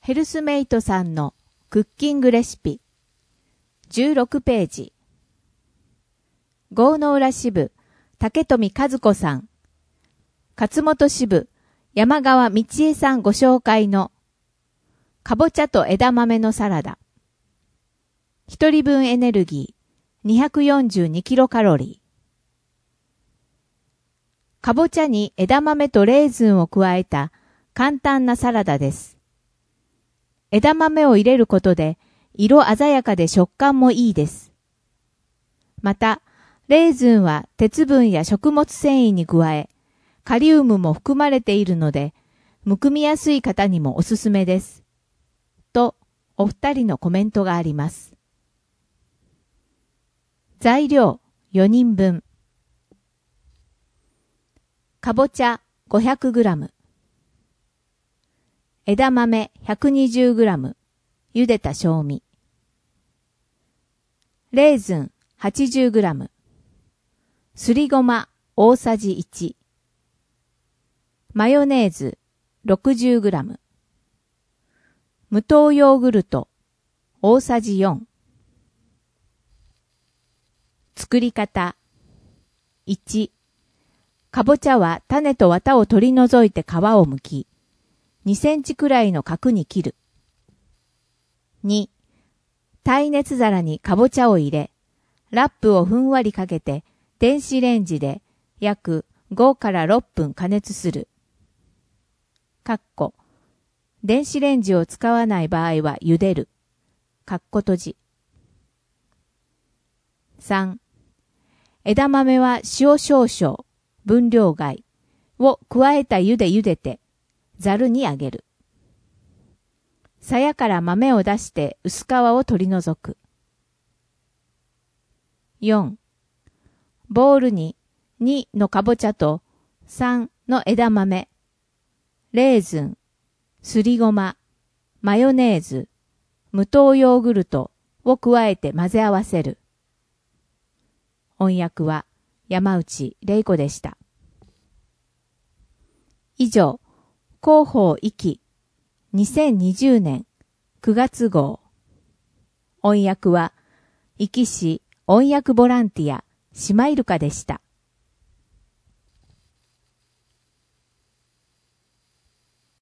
ヘルスメイトさんのクッキングレシピ16ページ。郷ノ浦支部竹富和子さん、勝本支部山川道恵さんご紹介のかぼちゃと枝豆のサラダ。一人分エネルギー242キロカロリー。かぼちゃに枝豆とレーズンを加えた簡単なサラダです。枝豆を入れることで色鮮やかで食感もいいです。また、レーズンは鉄分や食物繊維に加え、カリウムも含まれているので、むくみやすい方にもおすすめです。と、お二人のコメントがあります。材料4人分。かぼちゃ 500g。枝豆 120g。茹でた正味。レーズン 80g。すりごま大さじ1。マヨネーズ 60g。無糖ヨーグルト大さじ4。作り方。1、かぼちゃは種と綿を取り除いて皮を剥き、2センチくらいの角に切る。2、耐熱皿にかぼちゃを入れ、ラップをふんわりかけて電子レンジで約5から6分加熱する。電子レンジを使わない場合は茹でる。閉じ。3、枝豆は塩少々、分量外を加えた湯で茹でて、ざるにあげる。鞘から豆を出して薄皮を取り除く。4、ボウルに2のかぼちゃと3の枝豆、レーズン、すりごま、マヨネーズ、無糖ヨーグルトを加えて混ぜ合わせる。音訳は山内玲子でした。以上、広報壱岐2020年9月号。音訳は壱岐市音訳ボランティアシマイルカでした。